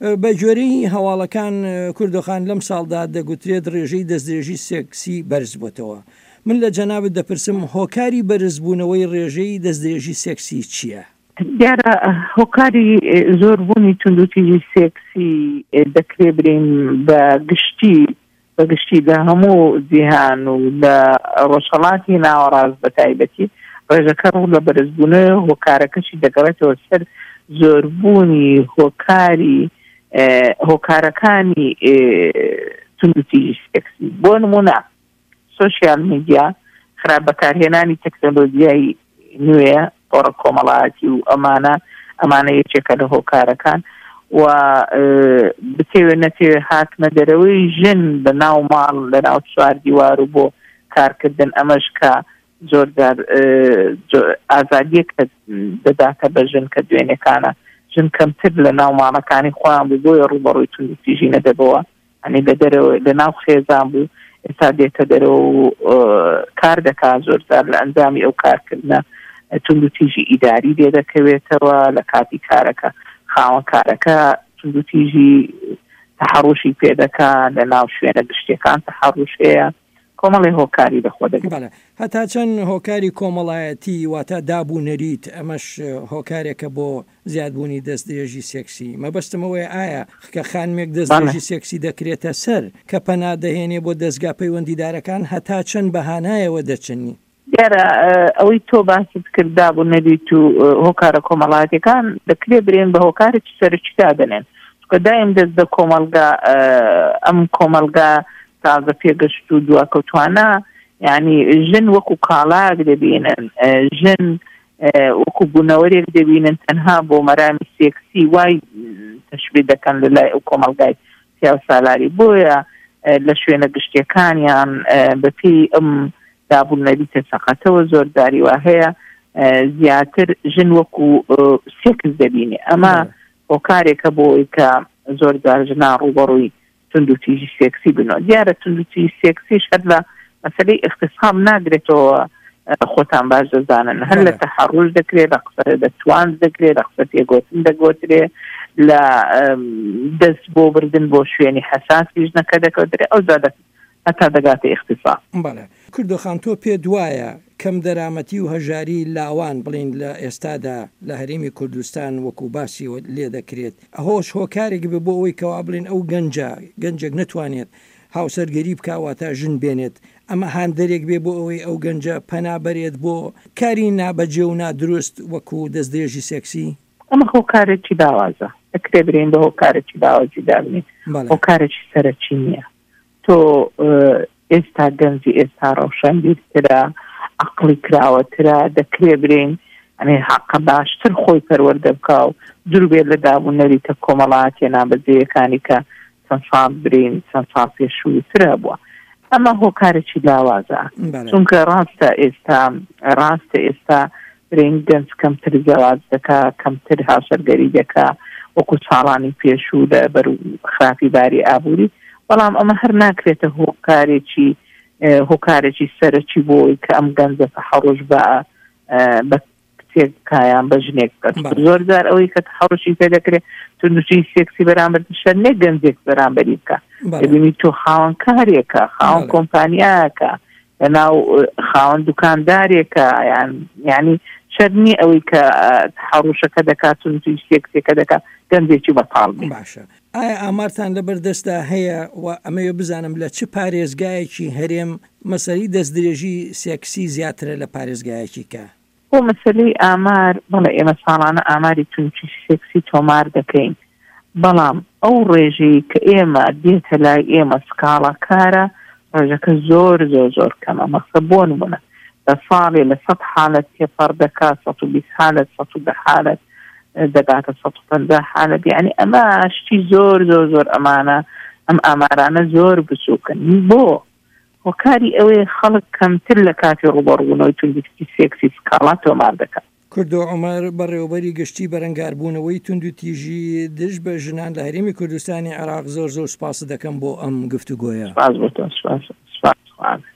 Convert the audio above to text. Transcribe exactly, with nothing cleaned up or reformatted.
بە جۆرەی هەواڵەکان کوردۆخان لەم ساڵدا دەگوترێت ڕێژەی دەستدرێژی سێکسی بەرز بووتەوە. من لە جەنابەت دەپرسم هۆکاری بەرزبوونەوەی ڕێژەی دەستدرێژی سێکسی چییە؟ دیارە هۆکاری زۆربوونی توندوتیژی سێکسی دەکرێ برین بە گشتی بە گشتی لە هەموو جیهان و لە ڕۆژهەڵاتی ناوەڕاست بە تایبەتی ڕێژەکە ڕوو لە بەرزبوونە هۆکارەکەشی دەگەڕێتەوە سەر زۆربوونی هۆکاری هۆکارەکانی توندوتیژی سێکسی. بۆ نمونە سۆشیال میدیا خراپ بەکارهێنانی تەکنۆلۆژیای نوێ پۆڕە کۆمەڵایەتی و ئەمانە ئەمانە یەکێکە لە هۆکارەکان و بتێوێ نەتێوێ هاتمە دەرەوەی ژن لە ناو ماڵ لە ناو چوار دیوار و بۆ کارکردن ئەمەش کە زۆردار ئازادیەکە دەداتە بە ژن کە دوێنێکانە ژن کەمتر لە ناو ماڵەکانی خۆیان بوو بۆیە ڕوبەڕووی توندوتیژی نەدەبەوە ئەنی لە دەرەوە لە ناو خێزان بوو ئێستا دێتە دەرەوە و کار دەکات زۆرجار لە ئەنجامی ئەو کارکردنە توندوتیژی ئیداری لێ دەکەوێتەوە لە کاتی کارەکە خاوەن کارەکە توندوتیژی تەحەڕوشی پێدەکات لە ناو شوێنە گشتەکان تەحەڕوش هەیە کۆمەڵی هۆکاری لەخۆ دەگرێت. هەتا چەند هۆکاری کۆمەڵایەتی واتە دابوونەریت ئەمەش هۆکارێکە بۆ زیادبوونی دەستدرێژی سێکسی. مەبەستمەوەی ئایا کە خانمێک دەستدرێژی سێکسی دەکرێتە سەر کە پەنا دەهێنێ بۆ دەستگا پەیوەندیدارەکان هەتا چەند بەهانایەوە دەچنی؟ دیارە ئەوەی تۆ باست کردا بوو نەبیت و هۆکارە کۆمەڵایەتەکان دەکرێت برێن بە هۆکارێکی سەرچتا دەنێن کە دایم دەست بە کۆمەلگا ئەم کۆمەلگا تازە پێگەشت و دواکەوتوانە یعنی ژن وەکو کاڵاک دەبینن ژن وەکو بوونەوەرێک دەبینن تەنها بۆ مەرامی سێکسی وای تەشبیه دەکەن لە لای ئەو کۆمەلگای پیاو سالاری بۆیە لە شوێنە گشتیەکانیان بەپێی ئەم دابوونەریتە سەقەتەوە زۆرداری وا هەیە زیاتر ژن وەکو سێکس دەبینێ. ئەمە هۆکارێکە بۆی کە زۆردار ژنان ڕوبەڕووی توندوتیژی سێکسی بنەوە. دیارە توندوتیژی سێکسیش هەر لە مەسەلەی اختصام ناگرێتەوە خۆتان باش دەزانن هەر لە تەحەڕوش دەکرێت لە قسە دەتوانز دەکرێت لە قسە پێگوتن دەگوترێ لە دەست بۆ بردن بۆ شوێنی حەساسی ژنەکە دەکەوترێ ئەو زادە هەتا دەگاتە اختصام. بەڵێ کوردۆخان تۆ پێ دوایە کەم دەرامەتی و هەژاری لاوان بڵین لە ئێستادا لە هەرێمی کوردستان وەکو باسی لێ دەکرێت ئەهۆش هۆکارێک بێ بۆ ئەوەی کەوا بڵین ئەو گەنجە گەنجێک نتوانێت هاوسەرگەری بکاواتە ژن بێنێت ئەمە هاندەرێک بێ بۆ ئەوەی ئەو گەنجە پەنابەرێت بۆ کاری نابەجێ و نادروست وەکو دەستدرێژی سێکسی؟ ئەمە هۆکارێکی داوازە دەکرێ برێن بە هۆکارێکی داوازی دابنێت هۆکارێکی سەرەکی نییە. تۆ ئێستا گەنجی ئێستا ڕەوشەنبیرترە عەقڵی کراوەترە دەکرێ برێن ئەنێ حەقە باشتر خۆی پەروەردە بکا و دوور بێت لە دابوونەریتە کۆمەڵایەتیە نابەجێیەکانی کە چەند ساڵ برین چەند ساڵ پێشووترە بووە. ئەمە هۆکارێکی لاوازە چونکە ڕاستە ئێستا ڕاستە ئێستا برین گەنج کەمتر زەواج دەکا کەمتر هاوسەرگەری دەکا وەکو ساڵانی پێشوو لە بەر خراپی باری ئابووری بەڵام ئەمە هەر ناکرێتە هۆکارێکی هۆکارێکی سەرەکی بۆی کە ئەم گەنجە تەحەڕوش بە بە کتێکایان بە ژنێک زۆرجار ئەوەی کە تەحەڕوشی پێ دەکرێت توندوتیژی سێکسی بەرامبەر شەر نێ گەنجێک بەرامبەری بکە دەبینی تۆ خاوەن کارێکە خاوەن کۆمپانیایەکە لەناو خاوەن دوکاندارێکە یعنی شەرنی ئەوەی کە تەحەڕوشەکە دەکات توندوتیژی سێکسێکە دەکات گەنجێکی بەتاڵ باشە. ئایا ئامارتان لەبەردەستدا هەیە و ئەمەوێ بزانم لە چ پارێزگایەکی هەرێم مەسەلەی دەستدرێژی سێکسی زیاترە لە پارێزگایەکی کە؟ بۆ مەسەلەی ئامار بەڵێ ئێمە ساڵانە ئاماری توندوتیژی سێکسی تۆمار دەکەین بەڵام ئەو ڕێژەی کە ئێمە دێتە لای ئێمە سکاڵە کارە ڕێژەکە زۆر زۆر زۆر کەمە. مەخسە بۆ نمونە لە ساڵێ لە سەد حالەت تێپەڕ دەکات سەد و بیست حالەت سەد و دە حالەت دەگاتە سەد و پەنجا حالەت یعنی ئەمە شتی زۆر زۆر زۆر ئەمانە ئەم ئامارانە زۆر بچووکن. بۆ هۆکاری ئەوەیە خەڵک کەمتر لە کاتی ڕوبەڕوونەوەی توندوتیژی سێکسی سکاڵا تۆمار دەکات. کوردۆ عومەر بەڕێوەبەری گشتی بەرەنگاربوونەوەی توندوتیژی دژ بە ژنان لە هەرێمی کوردستانی عێراق زۆر زۆر سپاس دەکەم بۆ ئەم گفتوگۆیە. سپاس بۆ تۆ. سپاس سپاس.